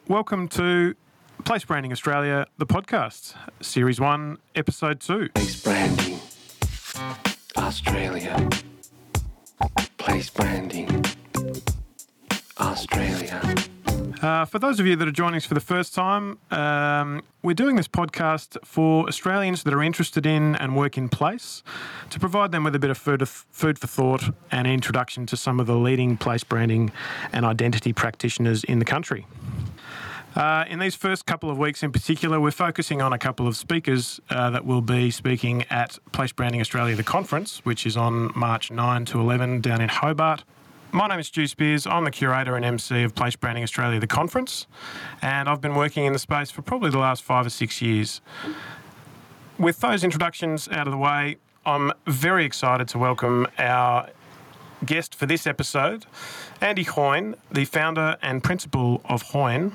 Welcome to Place Branding Australia, the podcast, Series 1, Episode 2. Place Branding Australia. Place Branding Australia. For those of you that are joining us for the first time, we're doing this podcast for Australians that are interested in and work in place to provide them with a bit of food for thought and an introduction to some of the leading place branding and identity practitioners in the country. In these first couple of weeks in particular, we're focusing on a couple of speakers that will be speaking at Place Branding Australia, the conference, which is on March 9 to 11 down in Hobart. My name is Stu Spears. I'm the curator and MC of Place Branding Australia, the conference, and I've been working in the space for probably the last 5 or 6 years. With those introductions out of the way, I'm very excited to welcome our guest for this episode, Andy Hoyne, the founder and principal of Hoyne.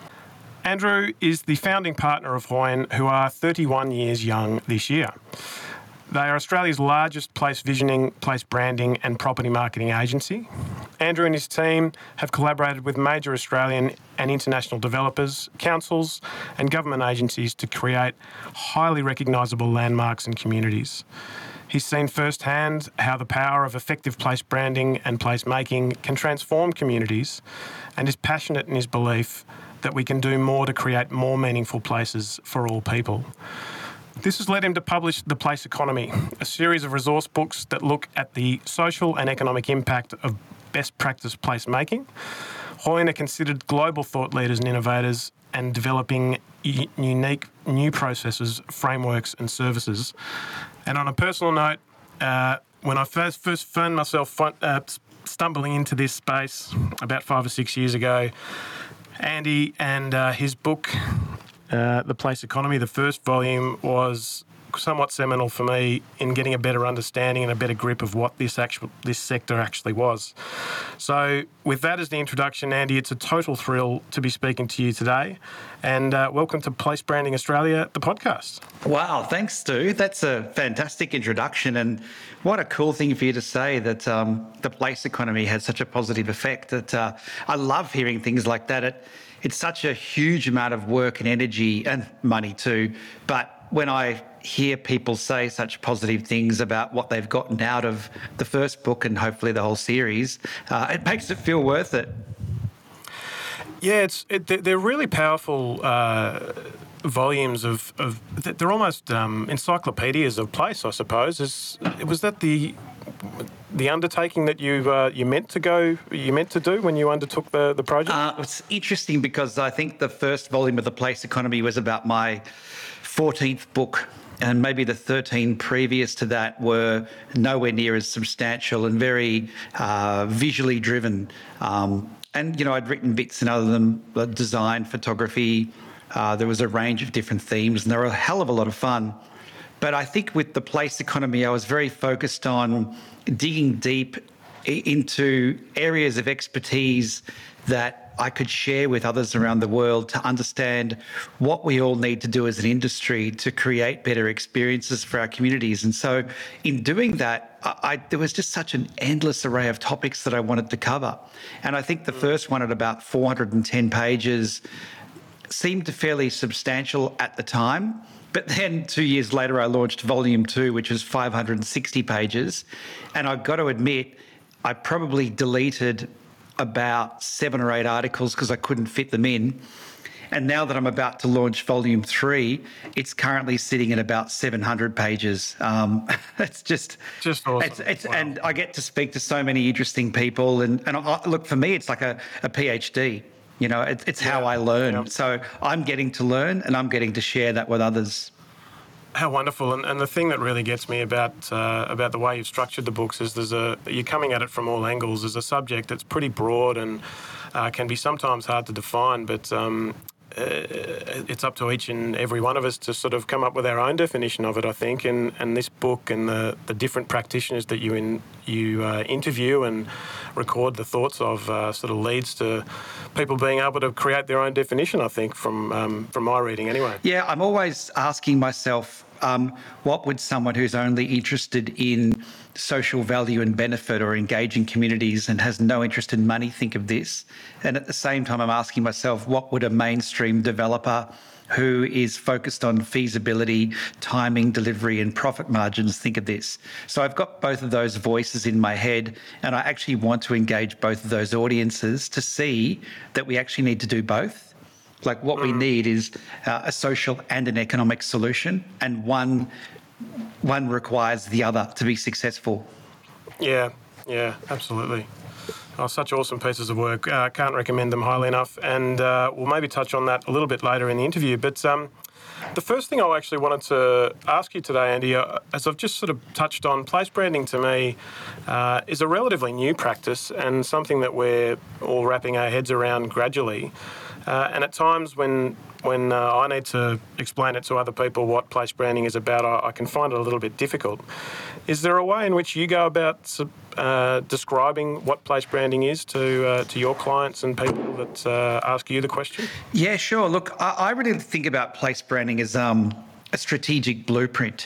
Andrew is the founding partner of Hoyne, who are 31 years young this year. They are Australia's largest place visioning, place branding and property marketing agency. Andrew and his team have collaborated with major Australian and international developers, councils and government agencies to create highly recognisable landmarks and communities. He's seen firsthand how the power of effective place branding and place making can transform communities, and is passionate in his belief that we can do more to create more meaningful places for all people. This has led him to publish The Place Economy, a series of resource books that look at the social and economic impact of best practice placemaking. Hoyne are considered global thought leaders and innovators and developing unique new processes, frameworks and services. And on a personal note, when I first found myself stumbling into this space about 5 or 6 years ago, Andy and his book, The Place Economy, the first volume, was somewhat seminal for me in getting a better understanding and a better grip of what this sector actually was. So with that as the introduction, Andy, it's a total thrill to be speaking to you today. And welcome to Place Branding Australia, the podcast. Wow, thanks, Stu. That's a fantastic introduction. And what a cool thing for you to say that the place economy has such a positive effect. That I love hearing things like that. It's such a huge amount of work and energy and money too. But when I hear people say such positive things about what they've gotten out of the first book and hopefully the whole series, it makes it feel worth it. Yeah, they're really powerful volumes of they're almost encyclopedias of place, I suppose. Was that the undertaking that you meant to do when you undertook the project? It's interesting because I think the first volume of The Place Economy was about my 14th book, and maybe the 13 previous to that were nowhere near as substantial and very visually driven. And, you know, I'd written bits in other than design, photography. There was a range of different themes, and they were a hell of a lot of fun. But I think with The Place Economy, I was very focused on digging deep into areas of expertise that I could share with others around the world to understand what we all need to do as an industry to create better experiences for our communities. And so in doing that, there was just such an endless array of topics that I wanted to cover. And I think the first one at about 410 pages seemed fairly substantial at the time. But then 2 years later, I launched Volume 2, which is 560 pages. And I've got to admit, I probably deleted about 7 or 8 articles because I couldn't fit them in. And now that I'm about to launch Volume 3, it's currently sitting at about 700 pages. It's just awesome. Wow. And I get to speak to so many interesting people. And look, for me, it's like a PhD. You know, it's how I learn. Yeah. So I'm getting to learn and I'm getting to share that with others. How wonderful. And the thing that really gets me about the way you've structured the books is you're coming at it from all angles. There's a subject that's pretty broad and can be sometimes hard to define, but it's up to each and every one of us to sort of come up with our own definition of it, I think. And this book and the different practitioners that you interview and record the thoughts of sort of leads to people being able to create their own definition, I think, from my reading anyway. Yeah, I'm always asking myself, what would someone who's only interested in social value and benefit or engaging communities and has no interest in money think of this? And at the same time, I'm asking myself, what would a mainstream developer who is focused on feasibility, timing, delivery, and profit margins think of this? So I've got both of those voices in my head, and I actually want to engage both of those audiences to see that we actually need to do both. Like what we need is a social and an economic solution, and one requires the other to be successful. Yeah, absolutely. Oh, such awesome pieces of work. Can't recommend them highly enough. And we'll maybe touch on that a little bit later in the interview. But the first thing I actually wanted to ask you today, Andy, as I've just sort of touched on, place branding to me is a relatively new practice and something that we're all wrapping our heads around gradually. And at times when I need to explain it to other people what place branding is about, I can find it a little bit difficult. Is there a way in which you go about describing what place branding is to your clients and people that ask you the question? Yeah, sure. Look, I really think about place branding as a strategic blueprint.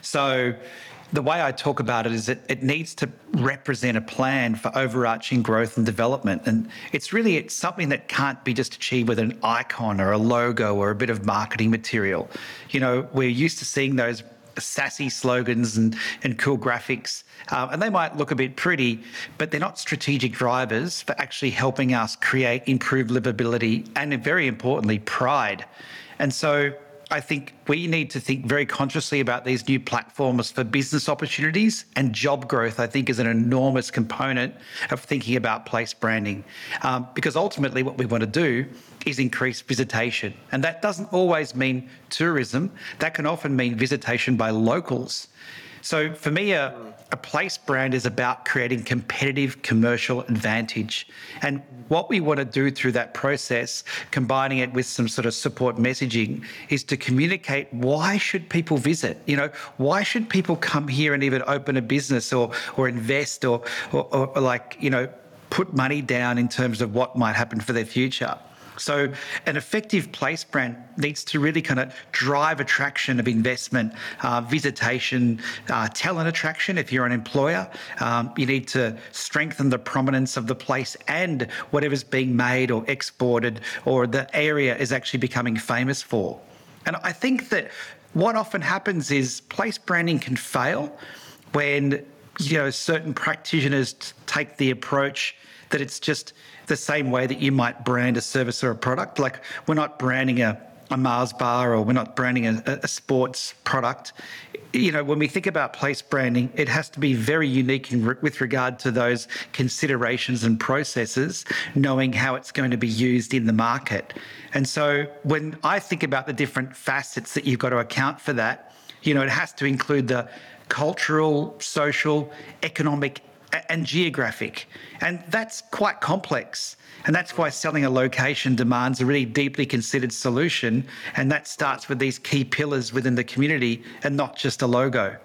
So the way I talk about it is that it needs to represent a plan for overarching growth and development. And it's something that can't be just achieved with an icon or a logo or a bit of marketing material. You know, we're used to seeing those sassy slogans and cool graphics, and they might look a bit pretty, but they're not strategic drivers for actually helping us create improved livability and, very importantly, pride. And so I think we need to think very consciously about these new platforms for business opportunities, and job growth, I think, is an enormous component of thinking about place branding, because ultimately what we want to do is increase visitation. And that doesn't always mean tourism. That can often mean visitation by locals. So for me, a place brand is about creating competitive commercial advantage. And what we want to do through that process, combining it with some sort of support messaging, is to communicate why should people visit? You know, why should people come here and even open a business or invest or like, you know, put money down in terms of what might happen for their future? So an effective place brand needs to really kind of drive attraction of investment, visitation, talent attraction. If you're an employer, you need to strengthen the prominence of the place and whatever's being made or exported or the area is actually becoming famous for. And I think that what often happens is place branding can fail when, you know, certain practitioners take the approach that it's just the same way that you might brand a service or a product. Like, we're not branding a Mars bar, or we're not branding a sports product. You know, when we think about place branding, it has to be very unique with regard to those considerations and processes, knowing how it's going to be used in the market. And so when I think about the different facets that you've got to account for that, you know, it has to include the cultural, social, economic, and geographic. And that's quite complex. And that's why selling a location demands a really deeply considered solution. And that starts with these key pillars within the community and not just a logo.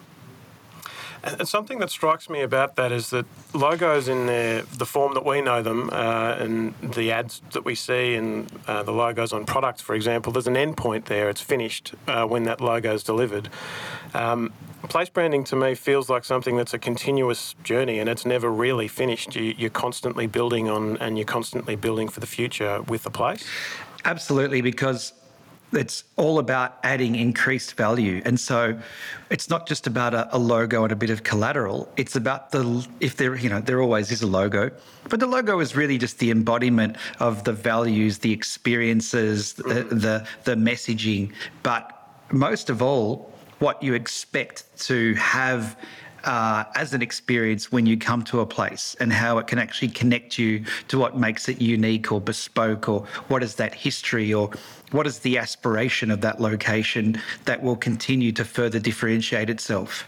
And something that strikes me about that is that logos in the form that we know them, and the ads that we see and the logos on products, for example, there's an endpoint there. It's finished when that logo is delivered. Place branding to me feels like something that's a continuous journey, and it's never really finished. You're constantly building on, and you're constantly building for the future with the place. Absolutely, because it's all about adding increased value. And so it's not just about a logo and a bit of collateral. It's about there always is a logo, but the logo is really just the embodiment of the values, the experiences, the messaging. But most of all, what you expect to have as an experience when you come to a place, and how it can actually connect you to what makes it unique or bespoke, or what is that history, or what is the aspiration of that location that will continue to further differentiate itself.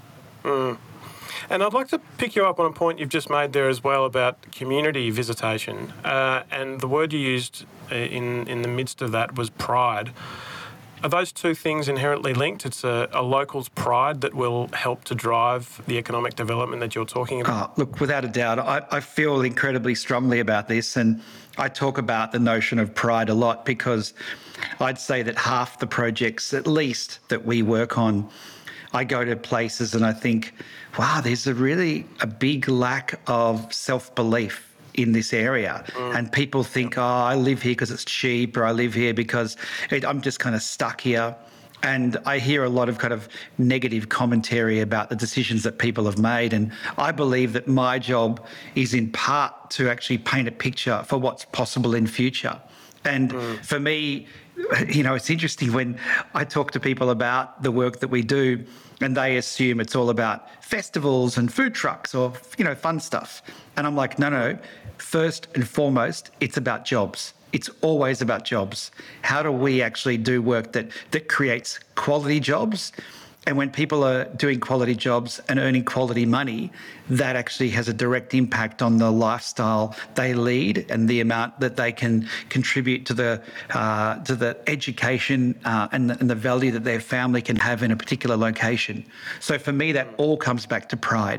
And I'd like to pick you up on a point you've just made there as well about community visitation. And the word you used in the midst of that was pride. Are those two things inherently linked? It's a local's pride that will help to drive the economic development that you're talking about? Look, without a doubt, I feel incredibly strongly about this, and I talk about the notion of pride a lot because I'd say that half the projects, at least, that we work on, I go to places and I think, wow, there's a big lack of self-belief in this area. And people think, I live here because it's cheap, or I live here because I'm just kind of stuck here. And I hear a lot of kind of negative commentary about the decisions that people have made. And I believe that my job is in part to actually paint a picture for what's possible in future. And for me, it's interesting when I talk to people about the work that we do and they assume it's all about festivals and food trucks or, fun stuff. And I'm like, no. First and foremost, it's about jobs. It's always about jobs. How do we actually do work that creates quality jobs? And when people are doing quality jobs and earning quality money, that actually has a direct impact on the lifestyle they lead and the amount that they can contribute to the education and the value that their family can have in a particular location. So for me, that all comes back to pride.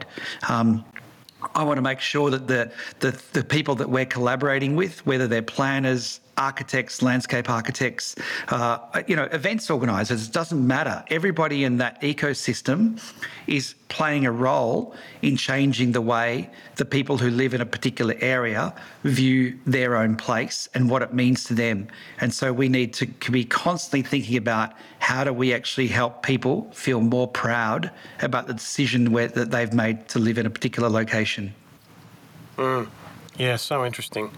I want to make sure that the people that we're collaborating with, whether they're planners, architects, landscape architects, events organisers, it doesn't matter. Everybody in that ecosystem is playing a role in changing the way the people who live in a particular area view their own place and what it means to them. And so we need to be constantly thinking about how do we actually help people feel more proud about the decision that they've made to live in a particular location. Yeah, so interesting.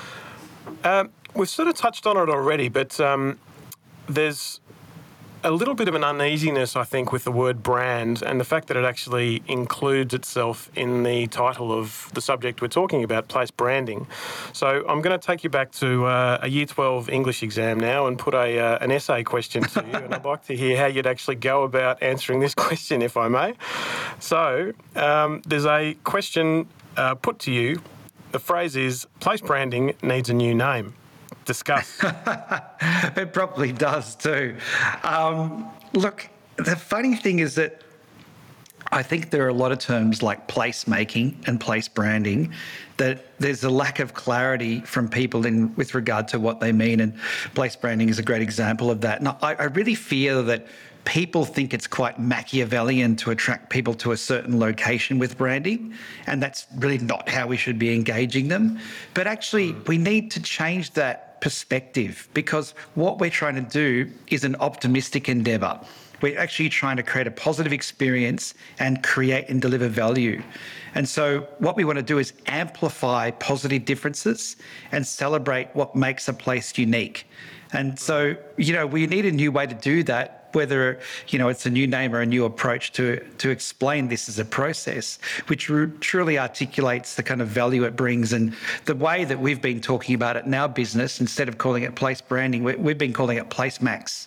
We've sort of touched on it already, but there's a little bit of an uneasiness, I think, with the word brand and the fact that it actually includes itself in the title of the subject we're talking about, place branding. So I'm going to take you back to a Year 12 English exam now and put an essay question to you, and I'd like to hear how you'd actually go about answering this question, if I may. So there's a question put to you. The phrase is, place branding needs a new name. Discuss. It probably does too. Look, the funny thing is that I think there are a lot of terms like placemaking and place branding that there's a lack of clarity from people with regard to what they mean, and place branding is a great example of that. And I really fear that people think it's quite Machiavellian to attract people to a certain location with branding, and that's really not how we should be engaging them. But actually, we need to change that perspective, because what we're trying to do is an optimistic endeavour. We're actually trying to create a positive experience and create and deliver value. And so what we want to do is amplify positive differences and celebrate what makes a place unique. And so, we need a new way to do that, whether, it's a new name or a new approach to explain this as a process, which truly articulates the kind of value it brings. And the way that we've been talking about it in our business, instead of calling it place branding, we've been calling it Place Max.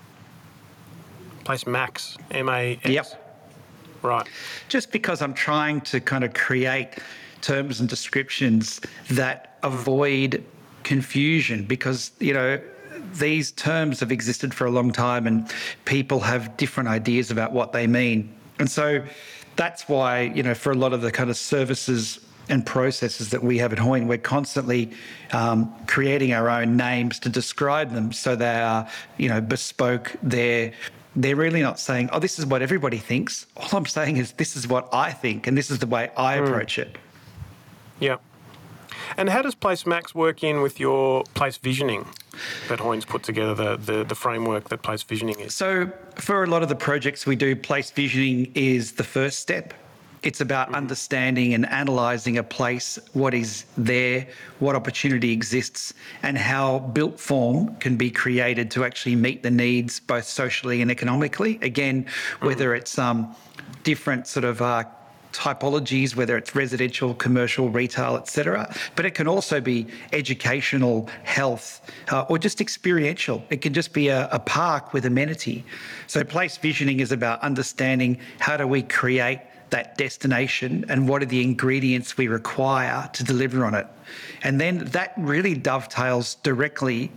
Place Max, M-A-X? Yep. Right. Just because I'm trying to kind of create terms and descriptions that avoid confusion, because, these terms have existed for a long time and people have different ideas about what they mean. And so that's why, for a lot of the kind of services and processes that we have at Hoyne, we're constantly creating our own names to describe them, so they are, bespoke. They're really not saying, oh, this is what everybody thinks. All I'm saying is this is what I think and this is the way I approach it. Yeah. And how does Place Max work in with your place visioning that Hoyne's put together, the framework that place visioning is? So for a lot of the projects we do, place visioning is the first step. It's about understanding and analysing a place, what is there, what opportunity exists, and how built form can be created to actually meet the needs both socially and economically. Again, whether it's different sort of typologies, whether it's residential, commercial, retail, etc. But it can also be educational, health, or just experiential. It can just be a park with amenity. So place visioning is about understanding how do we create that destination and what are the ingredients we require to deliver on it. And then that really dovetails directly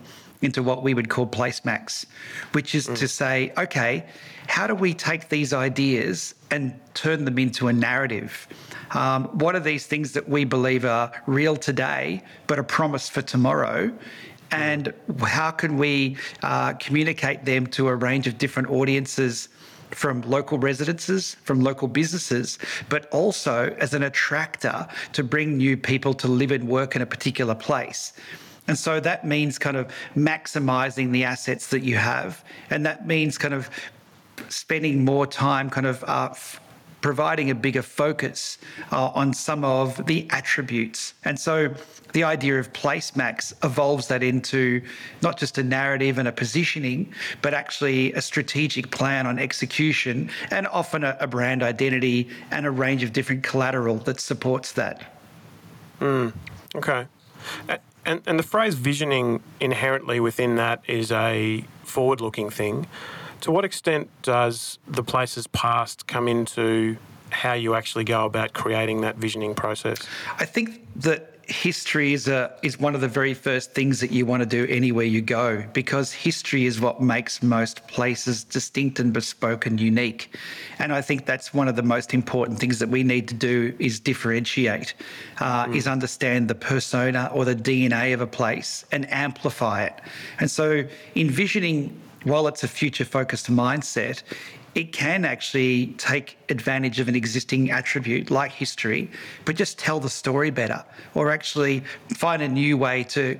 into what we would call placemats, which is to say, okay, how do we take these ideas and turn them into a narrative? What are these things that we believe are real today but are promised for tomorrow? And how can we communicate them to a range of different audiences, from local residences, from local businesses, but also as an attractor to bring new people to live and work in a particular place? And so that means kind of maximising the assets that you have. And that means kind of spending more time kind of providing a bigger focus on some of the attributes. And so the idea of placemats evolves that into not just a narrative and a positioning, but actually a strategic plan on execution, and often a brand identity and a range of different collateral that supports that. Okay. And the phrase visioning inherently within that is a forward-looking thing. To what extent does the place's past come into how you actually go about creating that visioning process? I think that history is one of the very first things that you want to do anywhere you go, because history is what makes most places distinct and bespoke and unique. And I think that's one of the most important things that we need to do, is differentiate, is understand the persona or the DNA of a place and amplify it. And so envisioning, while it's a future-focused mindset, it can actually take advantage of an existing attribute like history, but just tell the story better, or actually find a new way to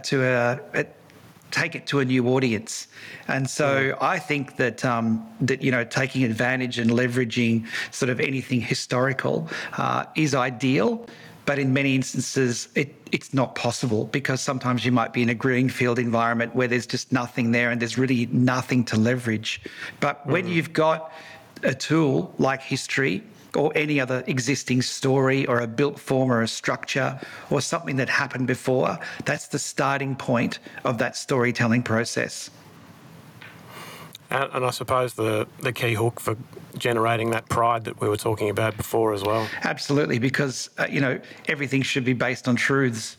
take it to a new audience. And so I think that taking advantage and leveraging sort of anything historical is ideal. But in many instances, it's not possible, because sometimes you might be in a greenfield environment where there's just nothing there and there's really nothing to leverage. But when you've got a tool like history, or any other existing story, or a built form, or a structure, or something that happened before, that's the starting point of that storytelling process. And I suppose the key hook for generating that pride that we were talking about before as well. Absolutely, because everything should be based on truths.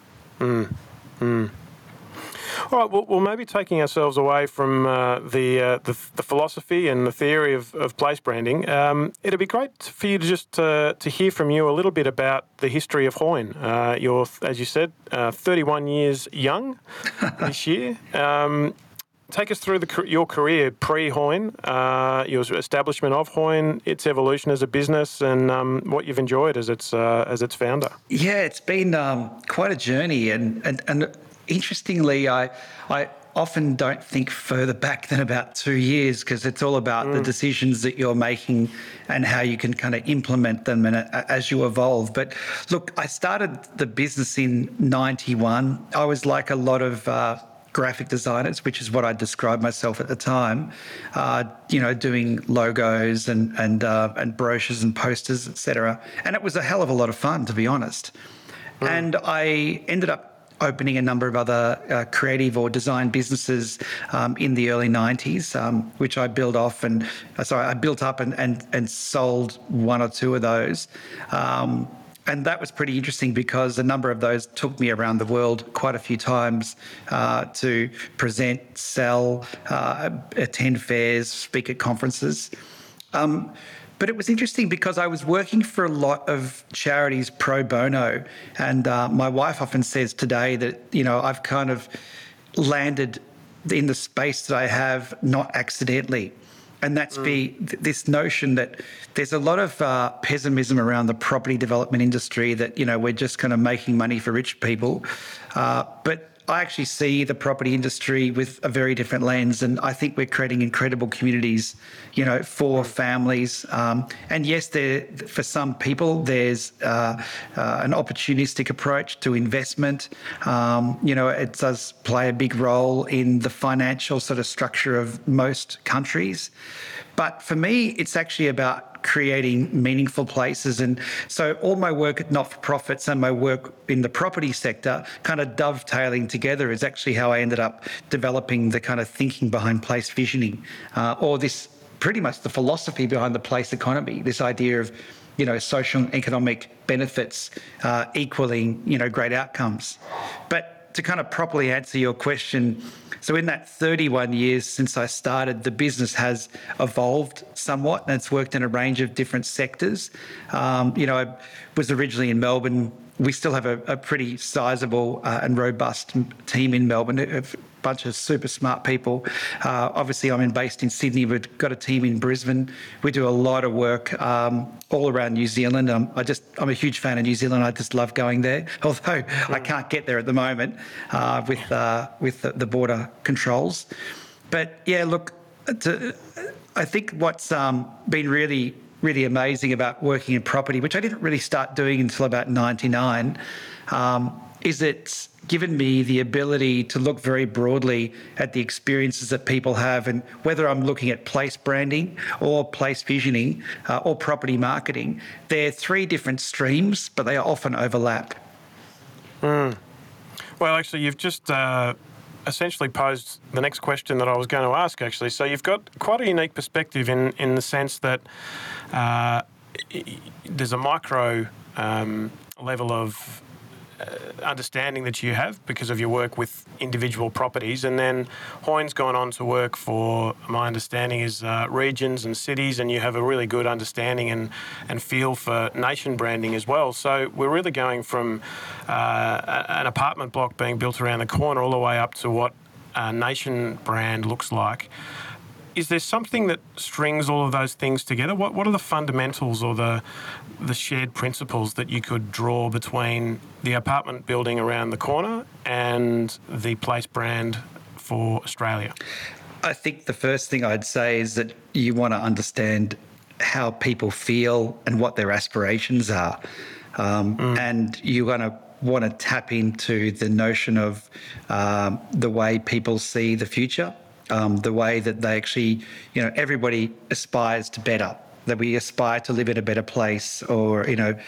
All right, well, maybe taking ourselves away from the philosophy and the theory of place branding, it'd be great for you to just to hear from you a little bit about the history of Hoyne. You're, as you said, 31 years young this year. Take us through your career pre-Hoyne, your establishment of Hoyne, its evolution as a business, and what you've enjoyed as its founder. Yeah, it's been quite a journey, and interestingly, I often don't think further back than about 2 years, because it's all about the decisions that you're making and how you can kind of implement them and as you evolve. But look, I started the business in 91. I was like a lot of graphic designers, which is what I described myself at the time, doing logos and brochures and posters, etc. And it was a hell of a lot of fun, to be honest. And I ended up opening a number of other creative or design businesses in the early 90s, which I built up and sold one or two of those. And that was pretty interesting, because a number of those took me around the world quite a few times to present, sell, attend fairs, speak at conferences. But it was interesting because I was working for a lot of charities pro bono. And my wife often says today that, I've kind of landed in the space that I have not accidentally. And that's this notion that there's a lot of pessimism around the property development industry, that, we're just kind of making money for rich people. But I actually see the property industry with a very different lens, and I think we're creating incredible communities, for families. And yes, for some people, there's an opportunistic approach to investment. It does play a big role in the financial sort of structure of most countries. But for me, it's actually about creating meaningful places. And so all my work at not-for-profits and my work in the property sector kind of dovetailing together is actually how I ended up developing the kind of thinking behind place visioning, or this pretty much the philosophy behind the place economy, this idea of, social and economic benefits equaling, great outcomes. But to kind of properly answer your question, so in that 31 years since I started, the business has evolved somewhat, and it's worked in a range of different sectors. I was originally in Melbourne. We still have a pretty sizable and robust team in Melbourne, a bunch of super smart people. Obviously, I'm based in Sydney. We've got a team in Brisbane. We do a lot of work all around New Zealand. I'm a huge fan of New Zealand. I just love going there, although I can't get there at the moment with the border controls. But yeah, look, I think what's been really amazing about working in property, which I didn't really start doing until about 99, is it's given me the ability to look very broadly at the experiences that people have, and whether I'm looking at place branding or place visioning or property marketing, they're three different streams, but they often overlap. Well, actually, you've just essentially posed the next question that I was going to ask, actually. So you've got quite a unique perspective in the sense that there's a micro level of understanding that you have because of your work with individual properties, and then Hoyne's gone on to work for, my understanding is regions and cities, and you have a really good understanding and feel for nation branding as well. So we're really going from an apartment block being built around the corner all the way up to what a nation brand looks like. Is there something that strings all of those things together? What are the fundamentals or the shared principles that you could draw between the apartment building around the corner and the place brand for Australia? I think the first thing I'd say is that you want to understand how people feel and what their aspirations are. And you're going to want to tap into the notion of the way people see the future. The way that they actually, everybody aspires to better, that we aspire to live in a better place or,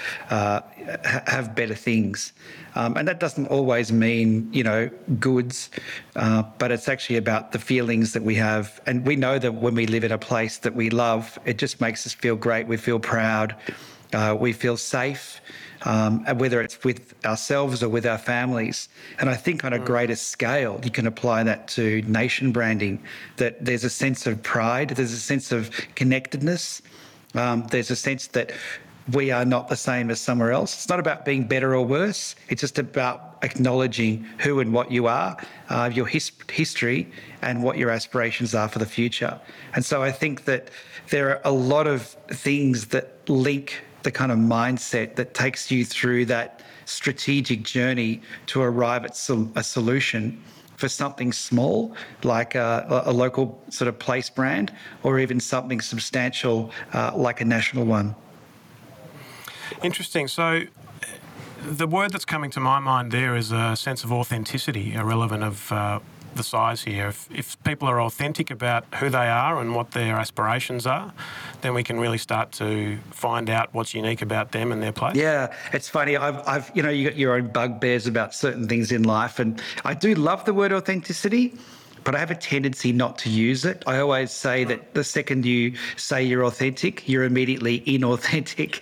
have better things. And that doesn't always mean, goods, but it's actually about the feelings that we have. And we know that when we live in a place that we love, it just makes us feel great. We feel proud. We feel safe. And whether it's with ourselves or with our families. And I think on a greater scale, you can apply that to nation branding, that there's a sense of pride, there's a sense of connectedness, there's a sense that we are not the same as somewhere else. It's not about being better or worse. It's just about acknowledging who and what you are, your history, and what your aspirations are for the future. And so I think that there are a lot of things that link the kind of mindset that takes you through that strategic journey to arrive at a solution for something small, like a local sort of place brand, or even something substantial like a national one. Interesting. So the word that's coming to my mind there is a sense of authenticity, irrelevant of the size here. If people are authentic about who they are and what their aspirations are, then we can really start to find out what's unique about them and their place. Yeah, it's funny. I've you got your own bugbears about certain things in life, and I do love the word authenticity, but I have a tendency not to use it. I always say that the second you say you're authentic, you're immediately inauthentic.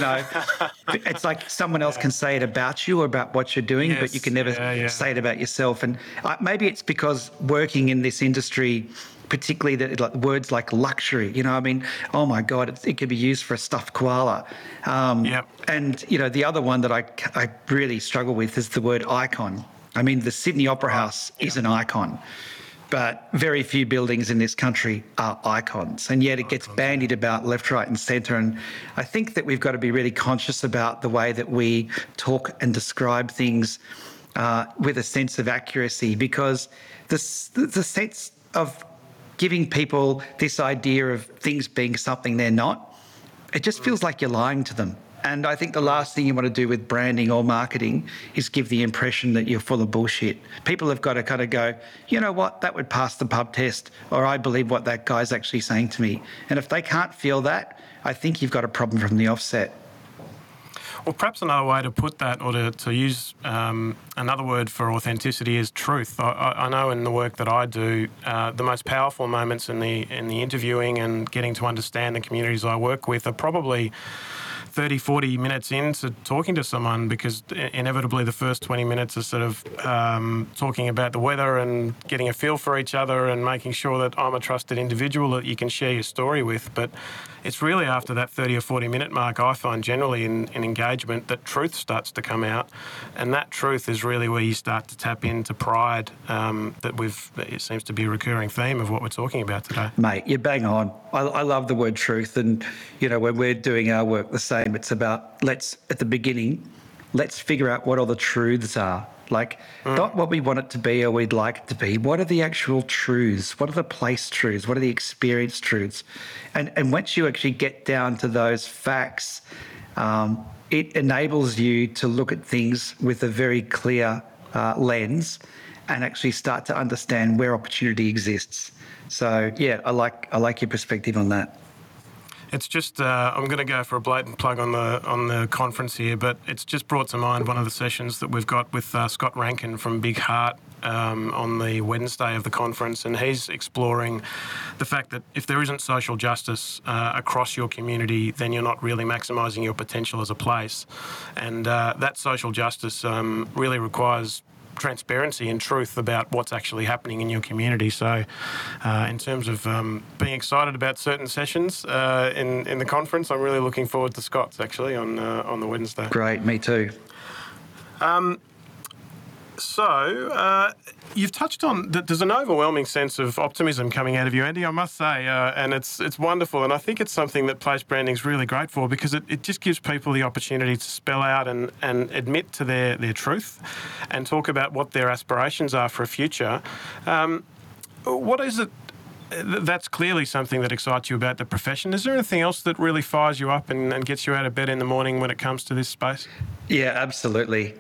It's like someone else can say it about you or about what you're doing, but you can never say it about yourself. And maybe it's because working in this industry, particularly that words like luxury, oh my God, it can be used for a stuffed koala. And, the other one that I really struggle with is the word icon. I mean, the Sydney Opera House is an icon, but very few buildings in this country are icons, and yet it gets bandied about left, right and centre. And I think that we've got to be really conscious about the way that we talk and describe things with a sense of accuracy, because the sense of giving people this idea of things being something they're not, it just feels like you're lying to them. And I think the last thing you want to do with branding or marketing is give the impression that you're full of bullshit. People have got to kind of go, you know what, that would pass the pub test, or I believe what that guy's actually saying to me. And if they can't feel that, I think you've got a problem from the offset. Well, perhaps another way to put that, or to use another word for authenticity, is truth. I know in the work that I do, the most powerful moments in the interviewing and getting to understand the communities I work with are probably 30, 40 minutes into talking to someone, because inevitably the first 20 minutes is sort of talking about the weather and getting a feel for each other and making sure that I'm a trusted individual that you can share your story with. But it's really after that 30 or 40 minute mark, I find generally in engagement, that truth starts to come out. And that truth is really where you start to tap into pride, it seems to be a recurring theme of what we're talking about today. Mate, you're bang on. I love the word truth. And, when we're doing our work the same, it's about at the beginning, let's figure out what all the truths are. Not what we want it to be or we'd like it to be. What are the actual truths? What are the place truths? What are the experience truths? And once you actually get down to those facts, it enables you to look at things with a very clear lens and actually start to understand where opportunity exists. So, yeah, I like your perspective on that. It's just, I'm going to go for a blatant plug on the conference here, but it's just brought to mind one of the sessions that we've got with Scott Rankin from Big Heart on the Wednesday of the conference, and he's exploring the fact that if there isn't social justice across your community, then you're not really maximising your potential as a place. And that social justice really requires transparency and truth about what's actually happening in your community. So in terms of being excited about certain sessions in the conference, I'm really looking forward to Scott's actually on the Wednesday. Great, me too. So you've touched on that there's an overwhelming sense of optimism coming out of you, Andy, I must say, and it's wonderful. And I think it's something that Place Branding is really great for, because it just gives people the opportunity to spell out and admit to their truth and talk about what their aspirations are for a future. What is it? That's clearly something that excites you about the profession. Is there anything else that really fires you up and gets you out of bed in the morning when it comes to this space? Yeah, absolutely.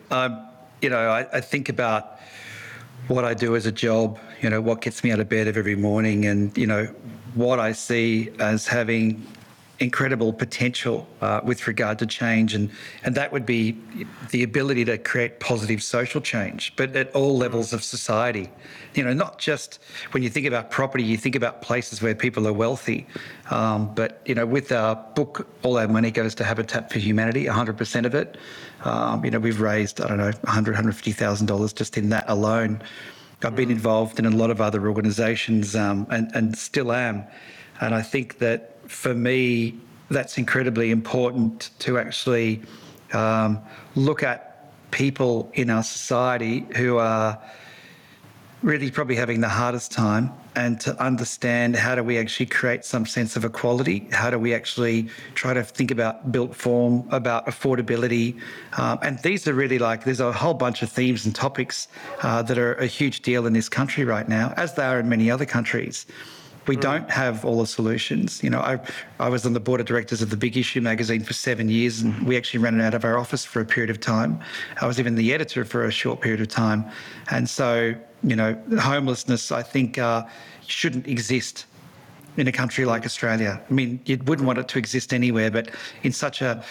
I think about what I do as a job, what gets me out of bed every morning, and, what I see as having incredible potential with regard to change. And that would be the ability to create positive social change, but at all levels of society. Not just when you think about property, you think about places where people are wealthy. But, with our book, all our money goes to Habitat for Humanity, 100% of it. We've raised, $150,000 just in that alone. I've been involved in a lot of other organisations and still am. And I think that for me, that's incredibly important to actually look at people in our society who are really probably having the hardest time, and to understand how do we actually create some sense of equality? How do we actually try to think about built form, about affordability? And these are really there's a whole bunch of themes and topics that are a huge deal in this country right now, as they are in many other countries. We don't have all the solutions. I was on the board of directors of the Big Issue magazine for 7 years, and we actually ran it out of our office for a period of time. I was even the editor for a short period of time. And so, homelessness, I think, shouldn't exist in a country like Australia. I mean, you wouldn't want it to exist anywhere, but in such a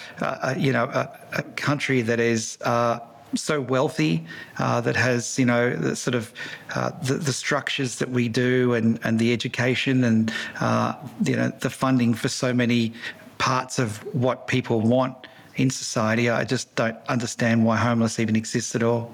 country that is so wealthy, that has, the sort of the structures that we do, and the education, and the funding for so many parts of what people want in society. I just don't understand why homeless even exists at all.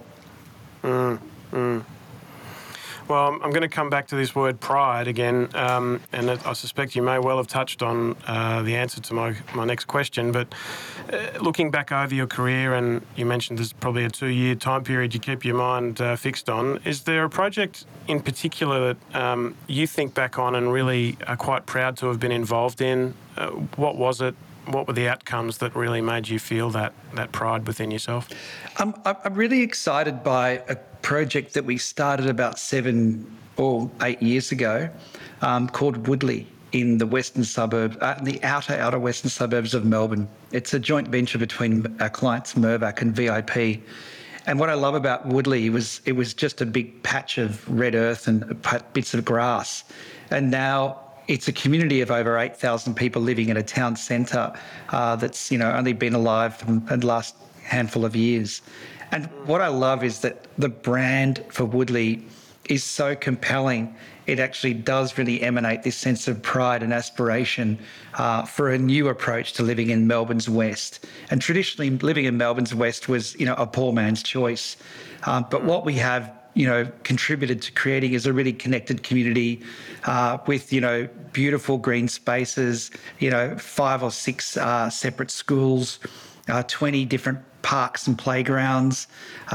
Well, I'm going to come back to this word pride again, and I suspect you may well have touched on the answer to my next question, but looking back over your career, and you mentioned there's probably a 2-year time period you keep your mind fixed on, is there a project in particular that you think back on and really are quite proud to have been involved in? What was it? What were the outcomes that really made you feel that pride within yourself? I'm really excited by a project that we started about 7 or 8 years ago, called Woodley, in the western suburb, the outer western suburbs of Melbourne. It's a joint venture between our clients Mirvac and VIP. And what I love about Woodley was it was just a big patch of red earth and bits of grass. And now it's a community of over 8,000 people living in a town centre that's only been alive for the last handful of years. And what I love is that the brand for Woodley is so compelling. It actually does really emanate this sense of pride and aspiration for a new approach to living in Melbourne's West. And traditionally, living in Melbourne's West was, a poor man's choice. But what we have, contributed to creating is a really connected community with, beautiful green spaces, 5 or 6 separate schools, 20 different parks and playgrounds,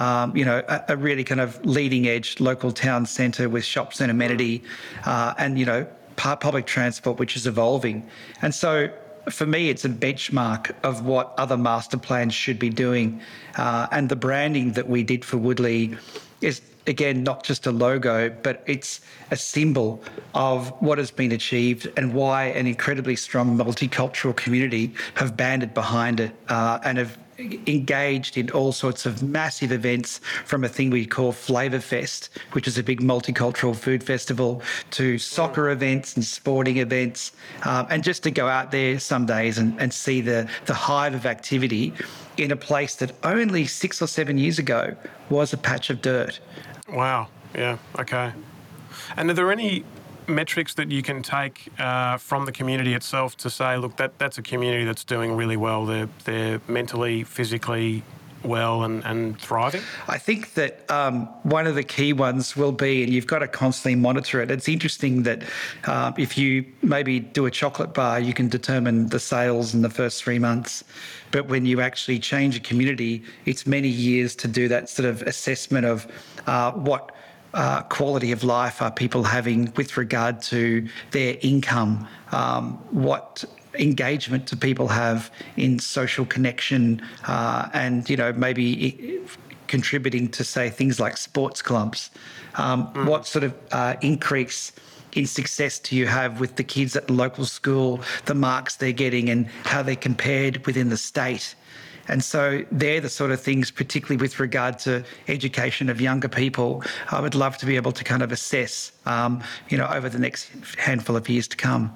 a really kind of leading edge local town centre with shops and amenity, and, public transport, which is evolving. And so for me, it's a benchmark of what other master plans should be doing. And the branding that we did for Woodlea is, again, not just a logo, but it's a symbol of what has been achieved and why an incredibly strong multicultural community have banded behind it and have engaged in all sorts of massive events, from a thing we call Flavour Fest, which is a big multicultural food festival, to soccer events and sporting events, and just to go out there some days and see the hive of activity in a place that only 6 or 7 years ago was a patch of dirt. Wow. Yeah. Okay. And are there any metrics that you can take from the community itself to say, look, that's a community that's doing really well. They're mentally, physically well and thriving? I think that one of the key ones will be, and you've got to constantly monitor it. It's interesting that if you maybe do a chocolate bar, you can determine the sales in the first 3 months. But when you actually change a community, it's many years to do that sort of assessment of what quality of life are people having with regard to their income, what engagement do people have in social connection, and maybe contributing to, say, things like sports clubs. What sort of increase in success do you have with the kids at the local school, the marks they're getting and how they're compared within the state? And so they're the sort of things, particularly with regard to education of younger people, I would love to be able to kind of assess, over the next handful of years to come.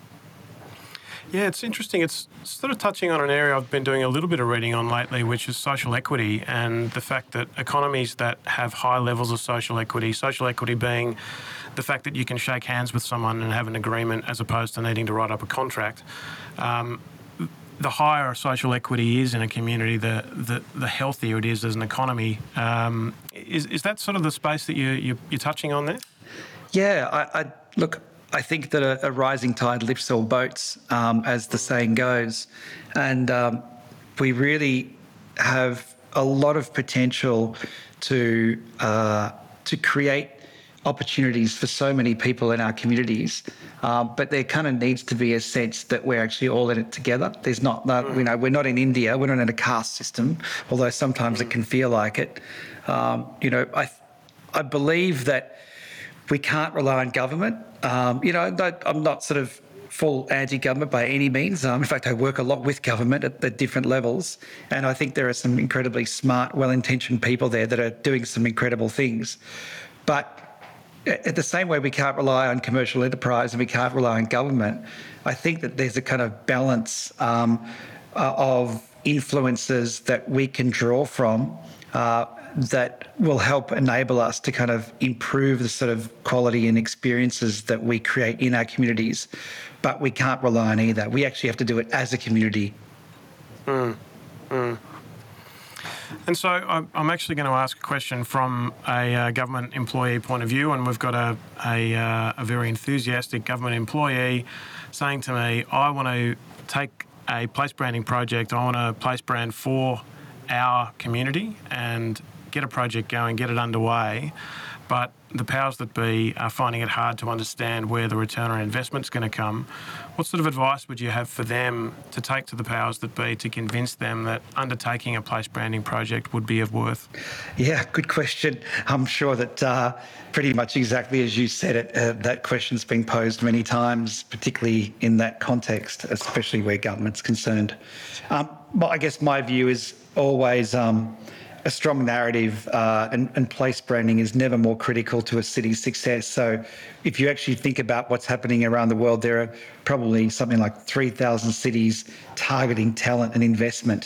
Yeah, it's interesting. It's sort of touching on an area I've been doing a little bit of reading on lately, which is social equity, and the fact that economies that have high levels of social equity being the fact that you can shake hands with someone and have an agreement as opposed to needing to write up a contract. The higher social equity is in a community, the healthier it is as an economy. Is that sort of the space that you're touching on there? Yeah, I think that a rising tide lifts all boats, as the saying goes. And we really have a lot of potential to create opportunities for so many people in our communities, but there kind of needs to be a sense that we're actually all in it together. There's not that, we're not in India, we're not in a caste system, although sometimes it can feel like it. I believe that we can't rely on government. I'm not sort of full anti-government by any means. In fact, I work a lot with government at different levels, and I think there are some incredibly smart, well-intentioned people there that are doing some incredible things. But at the same way we can't rely on commercial enterprise and we can't rely on government, I think that there's a kind of balance of influences that we can draw from that will help enable us to kind of improve the sort of quality and experiences that we create in our communities. But we can't rely on either. We actually have to do it as a community. And so I'm actually going to ask a question from a government employee point of view, and we've got a very enthusiastic government employee saying to me, I want to take a place branding project, I want a place brand for our community and get a project going, get it underway, but the powers that be are finding it hard to understand where the return on investment's going to come. What sort of advice would you have for them to take to the powers that be to convince them that undertaking a place branding project would be of worth? Yeah, good question. I'm sure that pretty much exactly as you said it, that question's been posed many times, particularly in that context, especially where government's concerned. I guess my view is always a strong narrative and place branding is never more critical to a city's success. So if you actually think about what's happening around the world, there are probably something like 3,000 cities targeting talent and investment.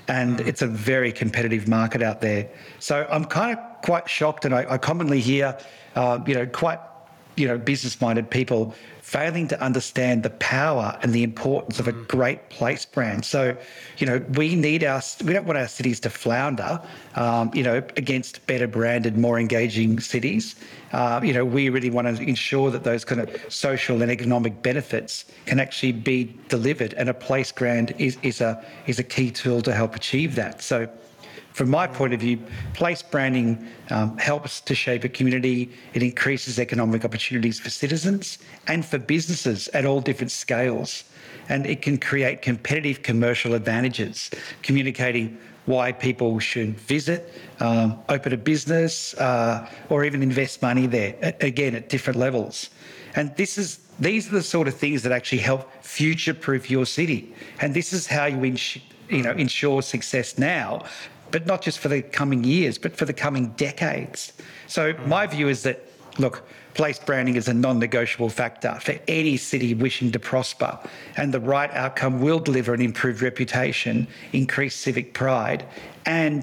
and it's a very competitive market out there. So I'm kind of quite shocked, and I commonly hear, quite business-minded people failing to understand the power and the importance of a great place brand. So, we don't want our cities to flounder, against better branded, more engaging cities. We really want to ensure that those kind of social and economic benefits can actually be delivered, and a place brand is a key tool to help achieve that. So, from my point of view, place branding helps to shape a community. It increases economic opportunities for citizens and for businesses at all different scales. And it can create competitive commercial advantages, communicating why people should visit, open a business, or even invest money there, again, at different levels. And these are the sort of things that actually help future-proof your city. And this is how you ensure success now, but not just for the coming years, but for the coming decades. So my view is that, look, place branding is a non-negotiable factor for any city wishing to prosper, and the right outcome will deliver an improved reputation, increased civic pride, and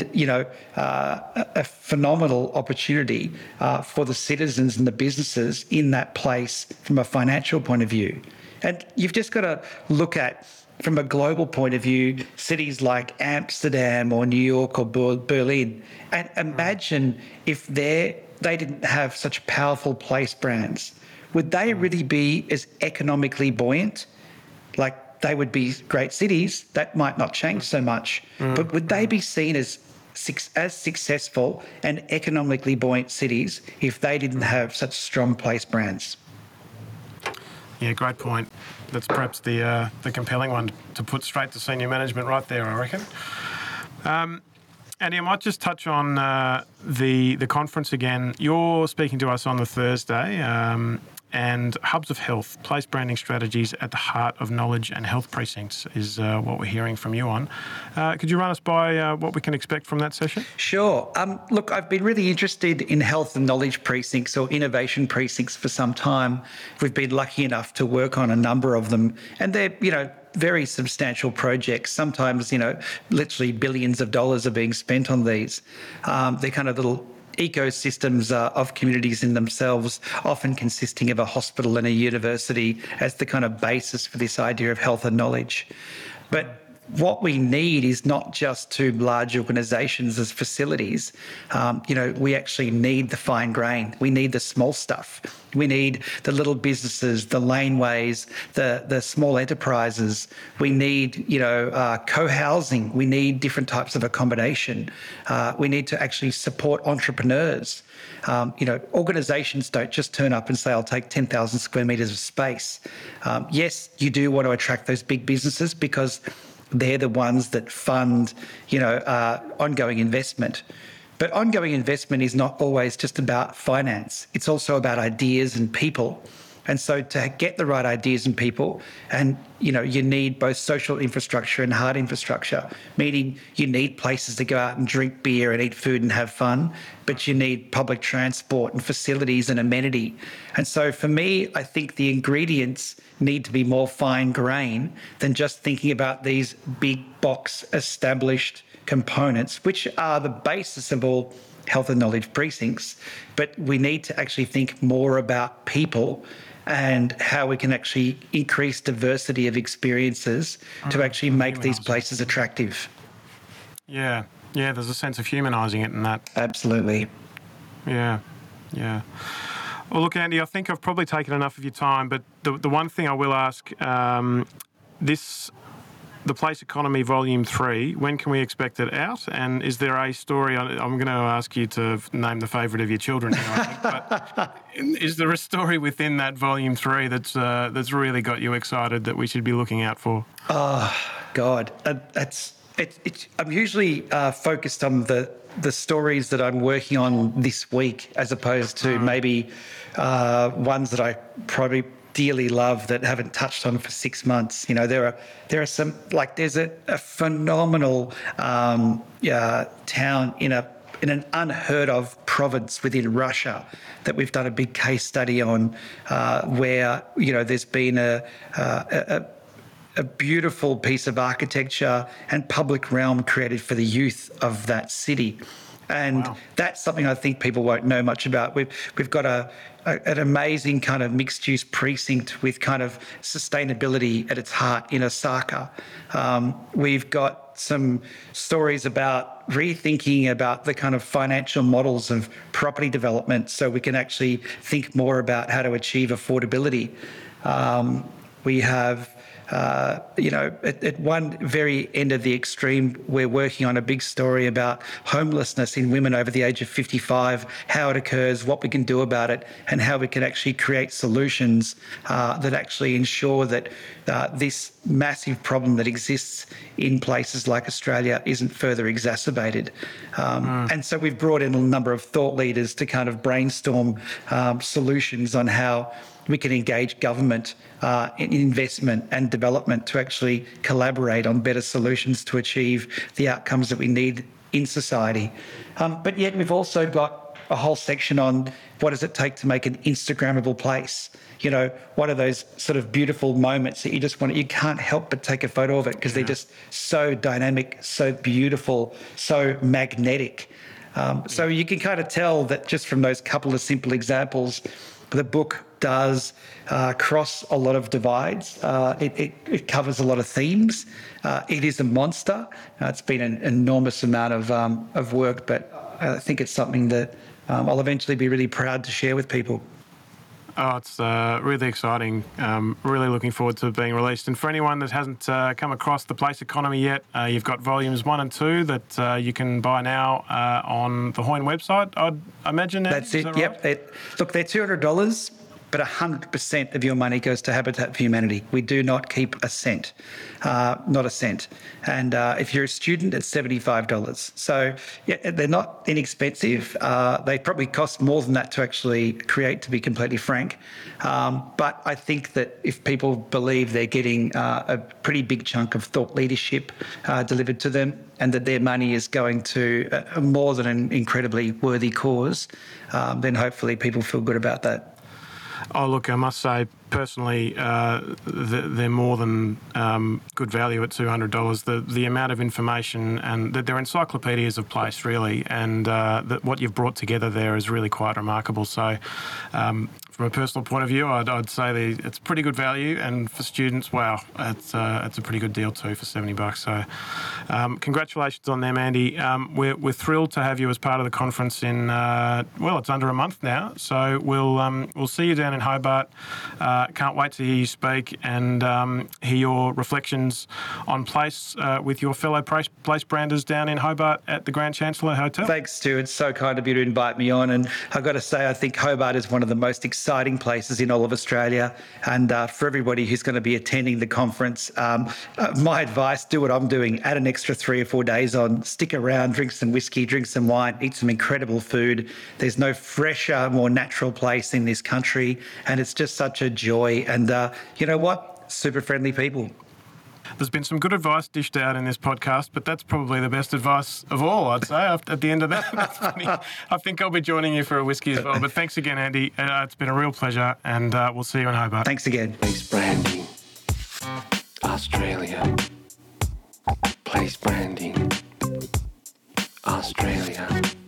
a phenomenal opportunity for the citizens and the businesses in that place from a financial point of view. And you've just got to look at, from a global point of view, cities like Amsterdam or New York or Berlin, and imagine if they didn't have such powerful place brands. Would they really be as economically buoyant? Like, they would be great cities. That might not change so much, but would they be seen as successful and economically buoyant cities if they didn't have such strong place brands? Yeah, great point. That's perhaps the compelling one to put straight to senior management right there, I reckon. Andy, I might just touch on the conference again. You're speaking to us on the Thursday, and Hubs of Health, place branding strategies at the heart of knowledge and health precincts is what we're hearing from you on. Could you run us by what we can expect from that session? Sure. Look, I've been really interested in health and knowledge precincts or innovation precincts for some time. We've been lucky enough to work on a number of them, and they're, very substantial projects. Sometimes, literally billions of dollars are being spent on these. They're kind of little ecosystems of communities in themselves, often consisting of a hospital and a university as the kind of basis for this idea of health and knowledge. But what we need is not just two large organisations as facilities. We actually need the fine grain. We need the small stuff. We need the little businesses, the laneways, the small enterprises. We need, co-housing. We need different types of accommodation. We need to actually support entrepreneurs. Organisations don't just turn up and say, I'll take 10,000 square metres of space. Yes, you do want to attract those big businesses because they're the ones that fund, ongoing investment. But ongoing investment is not always just about finance. It's also about ideas and people. And so to get the right ideas and people, and, you need both social infrastructure and hard infrastructure, meaning you need places to go out and drink beer and eat food and have fun, but you need public transport and facilities and amenity. And so for me, I think the ingredients need to be more fine grain than just thinking about these big box established components, which are the basis of all health and knowledge precincts. But we need to actually think more about people and how we can actually increase diversity of experiences to actually make these places attractive. Yeah, there's a sense of humanising it in that. Absolutely. Yeah. Well, look, Andy, I think I've probably taken enough of your time, but the one thing I will ask, The Place Economy Volume 3, when can we expect it out? And is there a story, I'm going to ask you to name the favourite of your children here, I think, but is there a story within that Volume 3 that's really got you excited that we should be looking out for? Oh, God. I'm usually focused on the stories that I'm working on this week, as opposed to maybe ones that I probably dearly love that haven't touched on for 6 months. There are some, like there's a phenomenal town in an unheard of province within Russia that we've done a big case study on, where there's been a a beautiful piece of architecture and public realm created for the youth of that city. And that's something I think people won't know much about. We've got an amazing kind of mixed-use precinct with kind of sustainability at its heart in Osaka. We've got some stories about rethinking about the kind of financial models of property development so we can actually think more about how to achieve affordability. We have at one very end of the extreme, we're working on a big story about homelessness in women over the age of 55, how it occurs, what we can do about it, and how we can actually create solutions that actually ensure that this massive problem that exists in places like Australia isn't further exacerbated. And so we've brought in a number of thought leaders to kind of brainstorm solutions on how we can engage government in investment and development to actually collaborate on better solutions to achieve the outcomes that we need in society. But yet we've also got a whole section on what does it take to make an Instagrammable place? You know, what are those sort of beautiful moments that you can't help but take a photo of it because they're just so dynamic, so beautiful, so magnetic. So you can kind of tell that just from those couple of simple examples, the book does cross a lot of divides. It covers a lot of themes. It is a monster. It's been an enormous amount of work, but I think it's something that I'll eventually be really proud to share with people. Oh, it's really exciting. Really looking forward to it being released. And for anyone that hasn't come across The Place Economy yet, you've got volumes 1 and 2 that you can buy now on the Hoyne website, I'd imagine. That's it. That right? Yep. Look, they're $200, but 100% of your money goes to Habitat for Humanity. We do not keep a cent, not a cent. And if you're a student, it's $75. So yeah, they're not inexpensive. They probably cost more than that to actually create, to be completely frank. But I think that if people believe they're getting a pretty big chunk of thought leadership delivered to them, and that their money is going to more than an incredibly worthy cause, then hopefully people feel good about that. Oh, look, I must say, personally, they're more than good value at $200. The amount of information, and they're encyclopedias of place, really, and what you've brought together there is really quite remarkable. So from a personal point of view, I'd say it's pretty good value, and for students, wow, it's a pretty good deal too for $70. So congratulations on them, Andy. We're thrilled to have you as part of the conference in it's under a month now. So we'll see you down in Hobart. Can't wait to hear you speak and hear your reflections on place with your fellow place branders down in Hobart at the Grand Chancellor Hotel. Thanks, Stu. It's so kind of you to invite me on. And I've got to say, I think Hobart is one of the most exciting places in all of Australia. And for everybody who's going to be attending the conference, my advice, do what I'm doing. Add an extra 3 or 4 days on. Stick around, drink some whiskey, drink some wine, eat some incredible food. There's no fresher, more natural place in this country. And it's just such a joy. And you know what? Super friendly people. There's been some good advice dished out in this podcast, but that's probably the best advice of all, I'd say, at the end of that. That's funny. I think I'll be joining you for a whiskey as well. But thanks again, Andy. It's been a real pleasure, and we'll see you in Hobart. Thanks again. Place branding. Australia. Place branding. Australia.